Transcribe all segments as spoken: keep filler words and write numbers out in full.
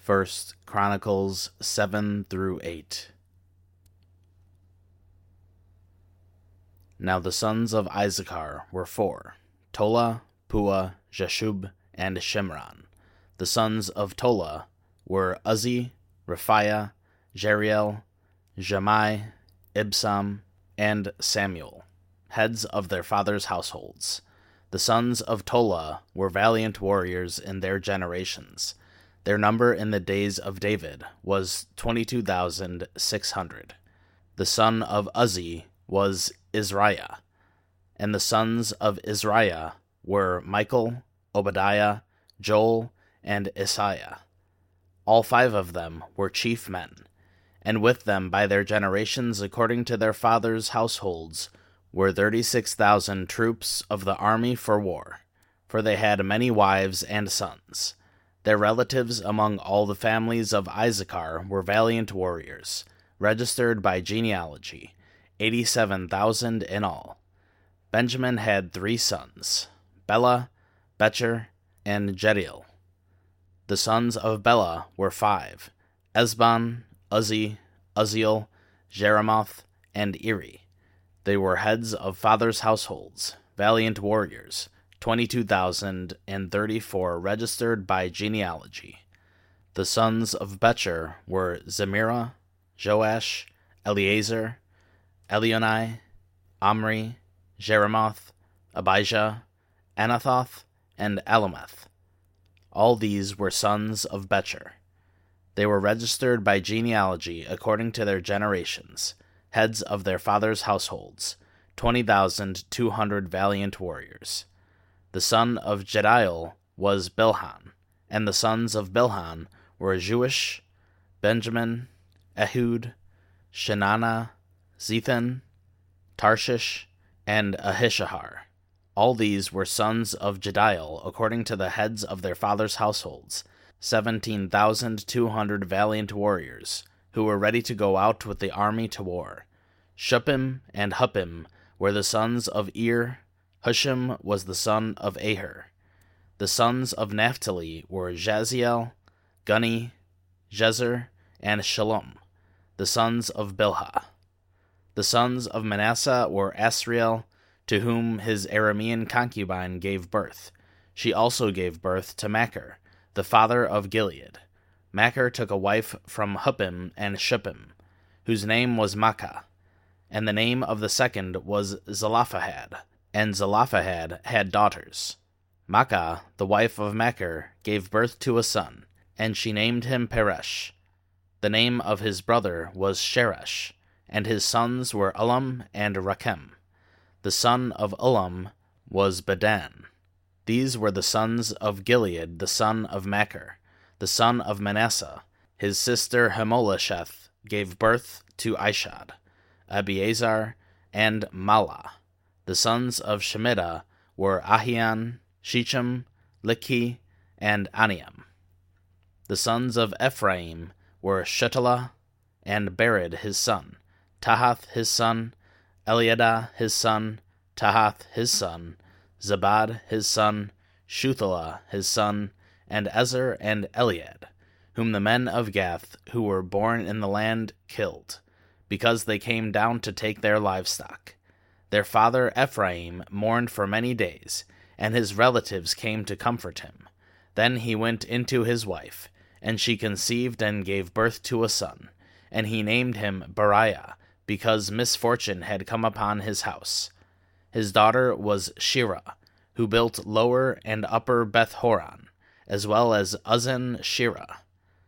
First Chronicles seven through eight. Now the sons of Issachar were four, Tola, Pua, Jashub, and Shimron. The sons of Tola were Uzzi, Raphiah, Jeriel, Jahmai, Ibsam, and Samuel, heads of their fathers' households. The sons of Tola were valiant warriors in their generations. Their number in the days of David was twenty-two thousand six hundred. The son of Uzzi was Izriah, and the sons of Izriah were Michael, Obadiah, Joel, and Isaiah. All five of them were chief men, and with them by their generations according to their fathers' households were thirty-six thousand troops of the army for war, for they had many wives and sons. Their relatives among all the families of Issachar were valiant warriors, registered by genealogy, eighty-seven thousand in all. Benjamin had three sons, Bela, Becher, and Jediel. The sons of Bela were five, Esbon, Uzzi, Uzziel, Jeremoth, and Eri. They were heads of fathers' households, valiant warriors, twenty-two thousand thirty-four registered by genealogy. The sons of Becher were Zemirah, Joash, Eleazar, Elionai, Omri, Jeremoth, Abijah, Anathoth, and Alameth. All these were sons of Becher. They were registered by genealogy according to their generations, heads of their fathers' households, twenty thousand two hundred valiant warriors. The son of Jediel was Bilhan, and the sons of Bilhan were Jeush, Benjamin, Ehud, Shenana, Zethan, Tarshish, and Ahishahar. All these were sons of Jediel according to the heads of their fathers' households, seventeen thousand two hundred valiant warriors, who were ready to go out with the army to war. Shuppim and Huppim were the sons of Ir. Hushim was the son of Aher. The sons of Naphtali were Jaziel, Guni, Jezer, and Shalom, the sons of Bilhah. The sons of Manasseh were Asriel, to whom his Aramean concubine gave birth. She also gave birth to Machir, the father of Gilead. Machir took a wife from Huppim and Shuppim, whose name was Makkah, and the name of the second was Zelophehad, and Zelophehad had daughters. Makkah, the wife of Machir, gave birth to a son, and she named him Peresh. The name of his brother was Sheresh, and his sons were Ulam and Rakem. The son of Ulam was Bedan. These were the sons of Gilead, the son of Machir, the son of Manasseh. His sister Hamolasheth gave birth to Ishad, Abiezar, and Malah. The sons of Shemida were Ahian, Shechem, Likhi, and Aniam. The sons of Ephraim were Shutelah, and Bered his son, Tahath his son, Eliadah his son, Tahath his son, Zabad his son, Shuthelah his son, and Ezer and Eliad, whom the men of Gath, who were born in the land, killed, because they came down to take their livestock. Their father Ephraim mourned for many days, and his relatives came to comfort him. Then he went into his wife, and she conceived and gave birth to a son, and he named him Beriah, because misfortune had come upon his house. His daughter was Shirah, who built Lower and Upper Beth-horon, as well as Uzen Shirah.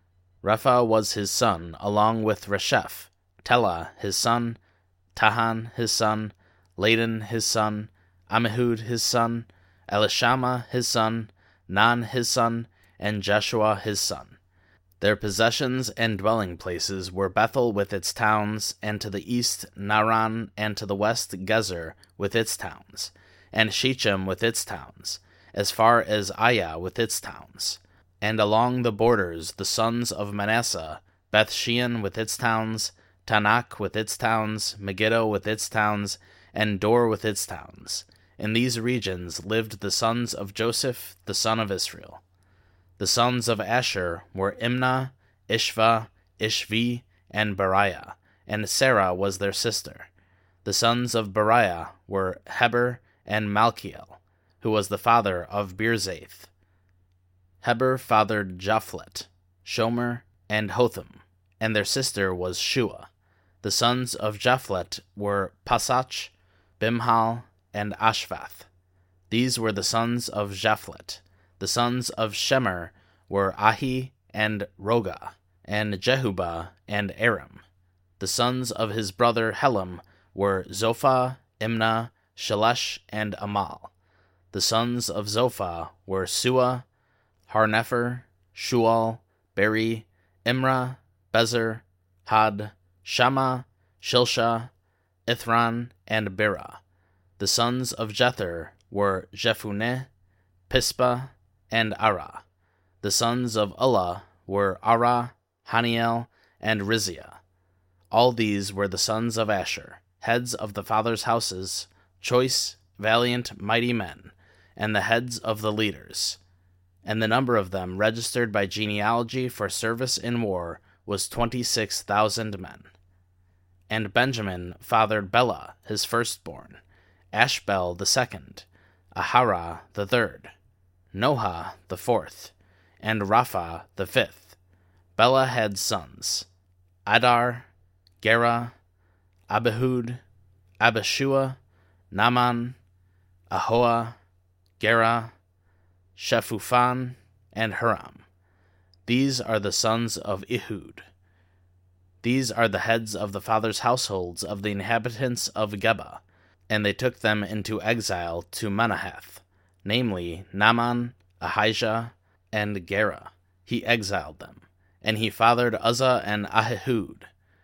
Repha was his son, along with Resheph, Telah his son, Tahan his son, Ladan his son, Ammihud his son, Elishama his son, Nan his son, and Jeshua his son. Their possessions and dwelling places were Bethel with its towns, and to the east Naran, and to the west Gezer with its towns, and Shechem with its towns, as far as Ayah with its towns. And along the borders the sons of Manasseh, Beth-shean with its towns, Tanakh with its towns, Megiddo with its towns, and Dor with its towns. In these regions lived the sons of Joseph, the son of Israel. The sons of Asher were Imnah, Ishva, Ishvi, and Beriah, and Sarah was their sister. The sons of Beriah were Heber and Malchiel, who was the father of Birzaith. Heber fathered Japhlet, Shomer, and Hotham, and their sister was Shua. The sons of Japhlet were Pasach, Bimhal, and Ashvath. These were the sons of Japhlet. The sons of Shemer were Ahi and Roga, and Jehubah and Aram. The sons of his brother Helam were Zophah, Imnah, Shelesh, and Amal. The sons of Zophah were Sua, Harnepher, Shual, Beri, Imrah, Bezer, Had, Shammah, Shilsha, Ithran, and Bera. The sons of Jether were Jephunneh, Pispa, and Ara. The sons of Ulla were Ara, Haniel, and Rizia. All these were the sons of Asher, heads of the fathers' houses, choice, valiant, mighty men, and the heads of the leaders. And the number of them registered by genealogy for service in war was twenty-six thousand men. And Benjamin fathered Bela, his firstborn, Ashbel the second, Ahara the third, Noha the fourth, and Rapha the fifth. Bela had sons, Adar, Gera, Abihud, Abishua, Naaman, Ahoa, Gera, Shephufan, and Huram. These are the sons of Ehud. These are the heads of the fathers' households of the inhabitants of Geba, and they took them into exile to Manahath, namely Naaman, Ahijah, and Gera. He exiled them, and he fathered Uzzah and Ahihud.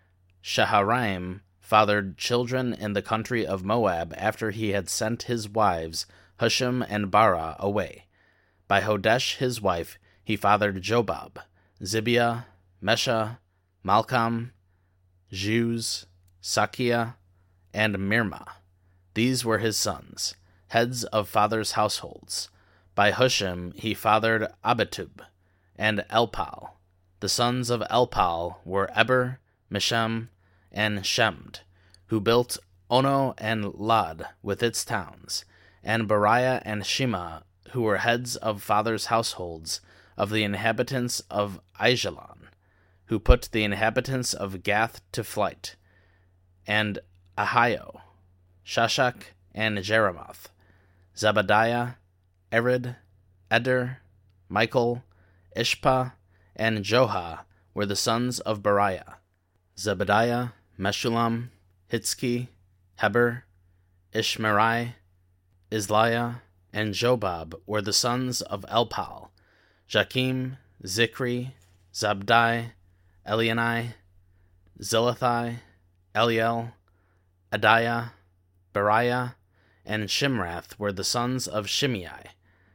Shaharaim fathered children in the country of Moab after he had sent his wives Hushim and Bara away. By Hodesh his wife he fathered Jobab, Zibiah, Mesha, Malcham, Juz, Sakia, and Mirma. These were his sons, heads of fathers' households. By Hushim he fathered Abitub and Elpal. The sons of Elpal were Eber, Mishem, and Shemd, who built Ono and Lod with its towns, and Beriah and Shema, who were heads of fathers' households of the inhabitants of Aijalon, who put the inhabitants of Gath to flight, and Ahio, Shashak, and Jeremoth, Zebadiah, Erid, Eder, Michael, Ishpa, and Joha were the sons of Beriah. Zebadiah, Meshullam, Hitzki, Heber, Ishmerai, Isliah, and Jobab were the sons of Elpal. Jakim, Zikri, Zabdi, Elianai, Zilathai, Eliel, Adiah, Beriah, and Shimrath were the sons of Shimei.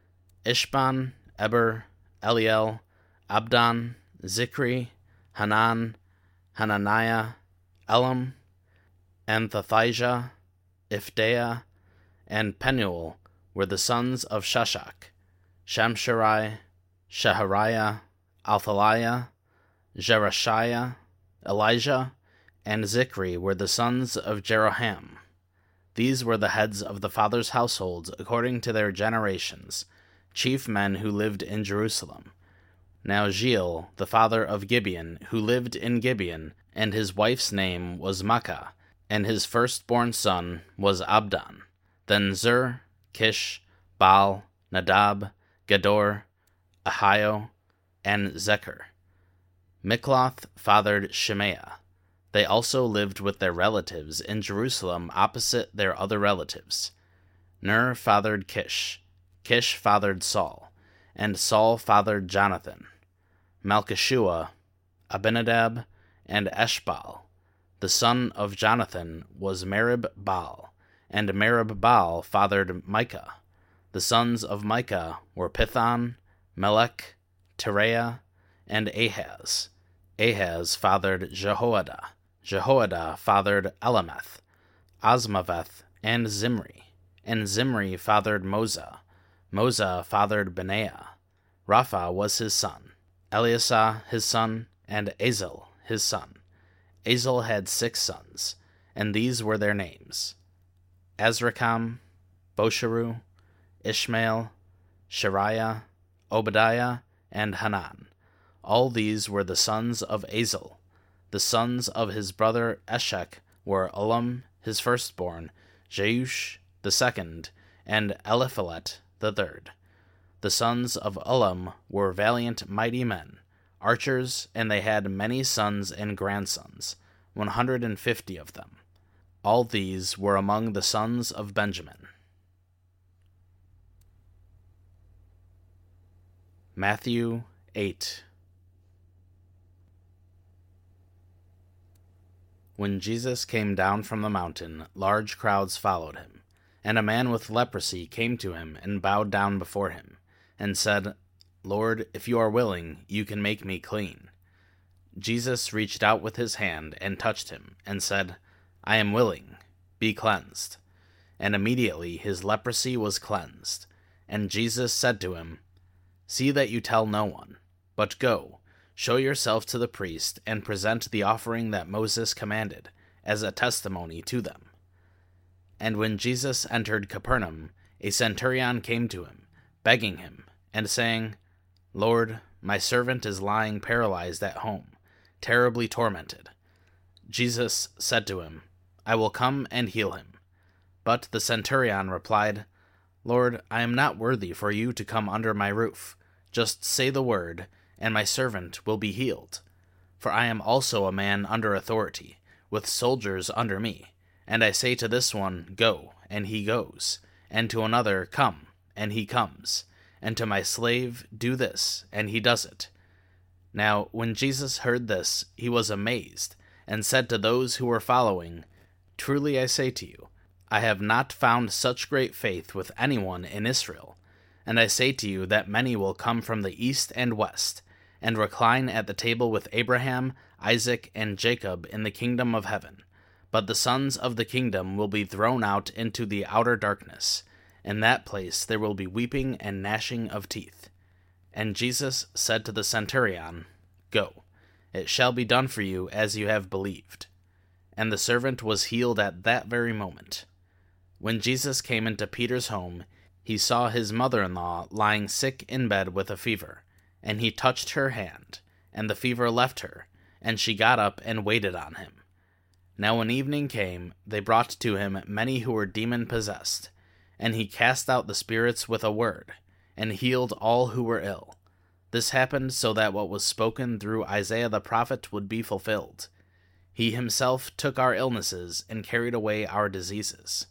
Ishban, Eber, Eliel, Abdon, Zikri, Hanan, Hananiah, Elam, and Thethijah, Ifdeah, and Penuel were the sons of Shashak. Shamsharai, Shehariah, Althaliah, Jerashiah, Elijah, and Zikri were the sons of Jeroham. These were the heads of the fathers' households according to their generations, chief men who lived in Jerusalem. Now Jeiel, the father of Gibeon, who lived in Gibeon, and his wife's name was Makkah, and his firstborn son was Abdon. Then Zur, Kish, Baal, Nadab, Gedor, Ahio, and Zechar. Mikloth fathered Shemaiah. They also lived with their relatives in Jerusalem opposite their other relatives. Ner fathered Kish. Kish fathered Saul, and Saul fathered Jonathan. Malchishua, Abinadab, and Eshbal. The son of Jonathan was Merib-Baal, and Merib-Baal fathered Micah. The sons of Micah were Pithon, Melech, Tereah, and Ahaz. Ahaz fathered Jehoiada. Jehoiada fathered Elameth, Asmaveth, and Zimri. And Zimri fathered Moza. Moza fathered Benaiah. Rapha was his son, Eleasah his son, and Azel his son. Azel had six sons, and these were their names: Azrikam, Bosharu, Ishmael, Shariah, Obadiah, and Hanan. All these were the sons of Azel. The sons of his brother Eshek were Ulam, his firstborn, Jeush, the second, and Eliphalet, the third. The sons of Ulam were valiant, mighty men, archers, and they had many sons and grandsons, one hundred and fifty of them. All these were among the sons of Benjamin. Matthew eight. When Jesus came down from the mountain, large crowds followed him, and a man with leprosy came to him and bowed down before him, and said, "Lord, if you are willing, you can make me clean." Jesus reached out with his hand and touched him, and said, "I am willing, be cleansed." And immediately his leprosy was cleansed. And Jesus said to him, "See that you tell no one, but go, show yourself to the priest, and present the offering that Moses commanded, as a testimony to them." And when Jesus entered Capernaum, a centurion came to him, begging him, and saying, "Lord, my servant is lying paralyzed at home, terribly tormented." Jesus said to him, "I will come and heal him." But the centurion replied, "Lord, I am not worthy for you to come under my roof. Just say the word, and my servant will be healed. For I am also a man under authority, with soldiers under me. And I say to this one, 'Go,' and he goes, and to another, 'Come,' and he comes, and to my slave, 'Do this,' and he does it." Now when Jesus heard this, he was amazed, and said to those who were following, "Truly I say to you, I have not found such great faith with anyone in Israel. And I say to you that many will come from the east and west, and recline at the table with Abraham, Isaac, and Jacob in the kingdom of heaven. But the sons of the kingdom will be thrown out into the outer darkness. In that place there will be weeping and gnashing of teeth." And Jesus said to the centurion, "Go, it shall be done for you as you have believed." And the servant was healed at that very moment. When Jesus came into Peter's home, he saw his mother-in-law lying sick in bed with a fever, and he touched her hand, and the fever left her, and she got up and waited on him. Now when evening came, they brought to him many who were demon-possessed, and he cast out the spirits with a word, and healed all who were ill. This happened so that what was spoken through Isaiah the prophet would be fulfilled. He himself took our illnesses and carried away our diseases.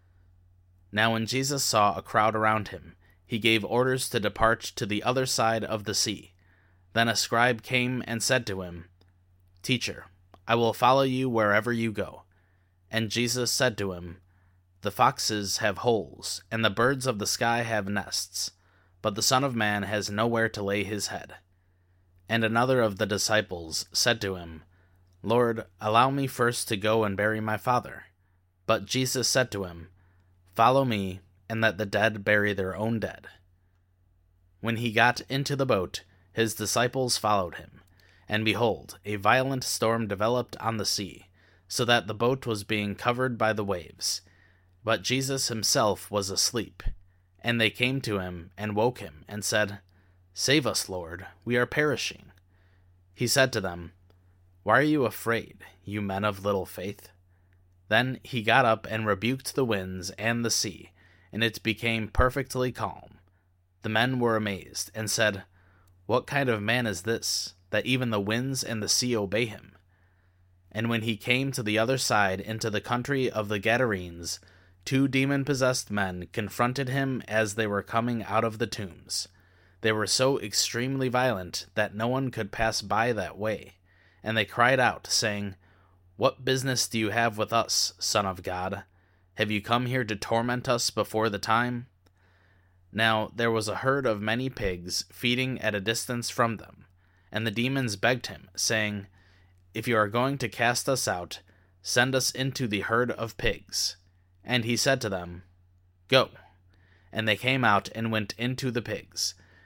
Now when Jesus saw a crowd around him, he gave orders to depart to the other side of the sea. Then a scribe came and said to him, "Teacher, I will follow you wherever you go." And Jesus said to him, "The foxes have holes, and the birds of the sky have nests, but the Son of Man has nowhere to lay his head." And another of the disciples said to him, "Lord, allow me first to go and bury my father." But Jesus said to him, "Follow me, and let the dead bury their own dead." When he got into the boat, his disciples followed him. And behold, a violent storm developed on the sea, so that the boat was being covered by the waves. But Jesus himself was asleep. And they came to him, and woke him, and said, "Save us, Lord, we are perishing." He said to them, "Why are you afraid, you men of little faith?" Then he got up and rebuked the winds and the sea, and it became perfectly calm. The men were amazed, and said, "What kind of man is this, that even the winds and the sea obey him?" And when he came to the other side into the country of the Gadarenes, two demon-possessed men confronted him as they were coming out of the tombs. They were so extremely violent that no one could pass by that way, and they cried out, saying, "What business do you have with us, Son of God? Have you come here to torment us before the time?" Now there was a herd of many pigs feeding at a distance from them, and the demons begged him, saying, "If you are going to cast us out, send us into the herd of pigs." And he said to them, "Go." And they came out and went into the pigs.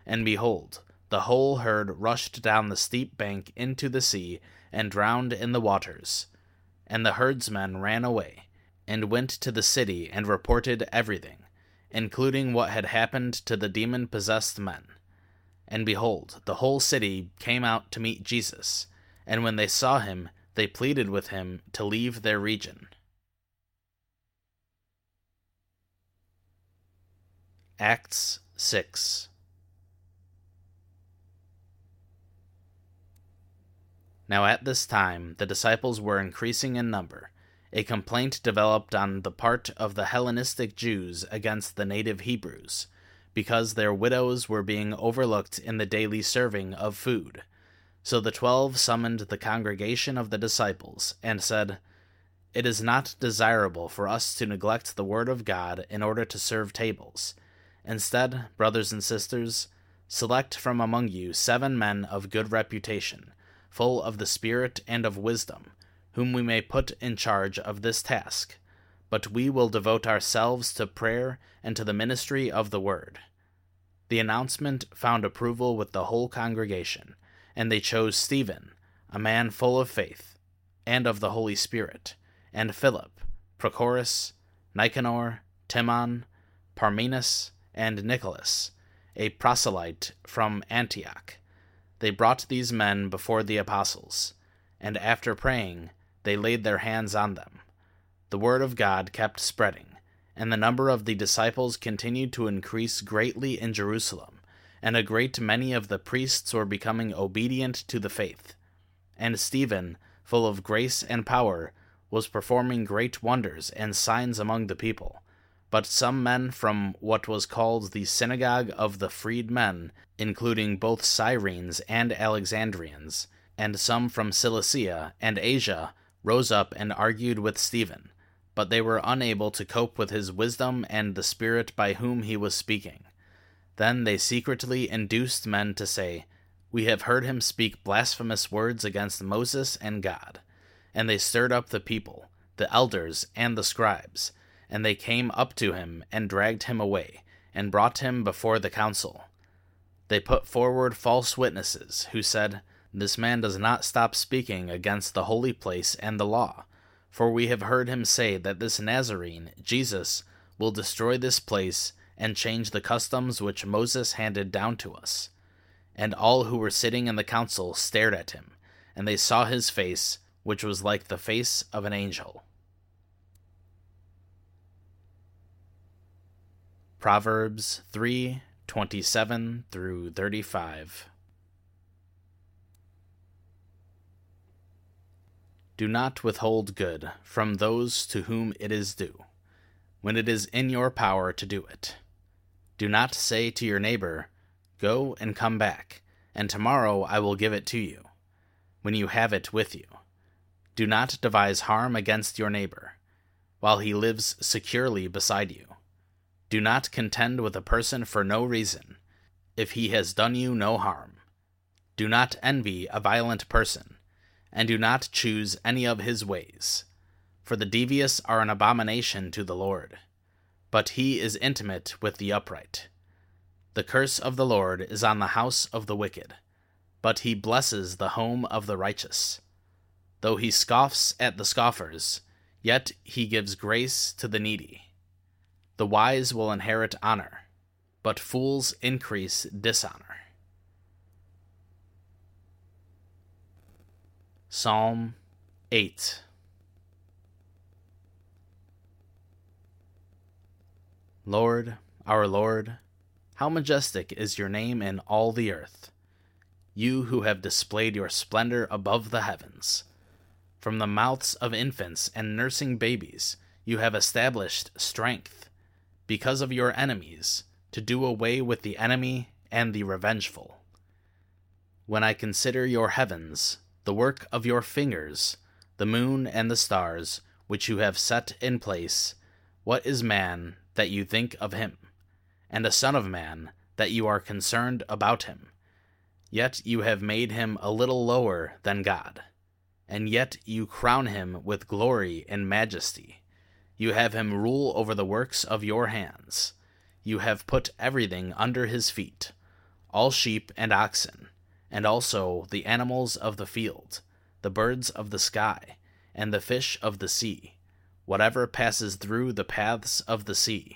and behold, the whole herd rushed down the steep bank into the sea and drowned in the waters. And the herdsmen ran away, and went to the city and reported everything, including what had happened to the demon-possessed men. And behold, the whole city came out to meet Jesus, and when they saw him, they pleaded with him to leave their region. Acts six. Now at this time the disciples were increasing in number. A complaint developed on the part of the Hellenistic Jews against the native Hebrews, because their widows were being overlooked in the daily serving of food. So the twelve summoned the congregation of the disciples, and said, "It is not desirable for us to neglect the word of God in order to serve tables. Instead, brothers and sisters, select from among you seven men of good reputation, full of the Spirit and of wisdom, whom we may put in charge of this task. But we will devote ourselves to prayer and to the ministry of the word." The announcement found approval with the whole congregation, and they chose Stephen, a man full of faith, and of the Holy Spirit, and Philip, Prochorus, Nicanor, Timon, Parmenas, and Nicholas, a proselyte from Antioch. They brought these men before the apostles, and after praying, they laid their hands on them. The word of God kept spreading, and the number of the disciples continued to increase greatly in Jerusalem, and a great many of the priests were becoming obedient to the faith. And Stephen, full of grace and power, was performing great wonders and signs among the people. But some men from what was called the synagogue of the freedmen, including both Cyrenes and Alexandrians, and some from Cilicia and Asia, rose up and argued with Stephen, but they were unable to cope with his wisdom and the Spirit by whom he was speaking. Then they secretly induced men to say, "We have heard him speak blasphemous words against Moses and God." And they stirred up the people, the elders, and the scribes, and they came up to him and dragged him away, and brought him before the council. They put forward false witnesses, who said, "This man does not stop speaking against the holy place and the law, for we have heard him say that this Nazarene, Jesus, will destroy this place and change the customs which Moses handed down to us." And all who were sitting in the council stared at him, and they saw his face, which was like the face of an angel. Proverbs three twenty-seven through thirty-five. Do not withhold good from those to whom it is due, when it is in your power to do it. Do not say to your neighbor, "Go and come back, and tomorrow I will give it to you," when you have it with you. Do not devise harm against your neighbor, while he lives securely beside you. Do not contend with a person for no reason, if he has done you no harm. Do not envy a violent person, and do not choose any of his ways, for the devious are an abomination to the Lord, but he is intimate with the upright. The curse of the Lord is on the house of the wicked, but he blesses the home of the righteous. Though he scoffs at the scoffers, yet he gives grace to the needy. The wise will inherit honor, but fools increase dishonor. Psalm eight. Lord, our Lord, how majestic is your name in all the earth, you who have displayed your splendor above the heavens. From the mouths of infants and nursing babies you have established strength, because of your enemies, to do away with the enemy and the revengeful. When I consider your heavens, the work of your fingers, the moon and the stars, which you have set in place, what is man that you think of him, and a son of man that you are concerned about him? Yet you have made him a little lower than God, and yet you crown him with glory and majesty. You have him rule over the works of your hands. You have put everything under his feet, all sheep and oxen, and also the animals of the field, the birds of the sky, and the fish of the sea, whatever passes through the paths of the sea.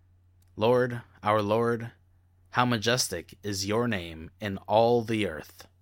Lord, our Lord, how majestic is your name in all the earth!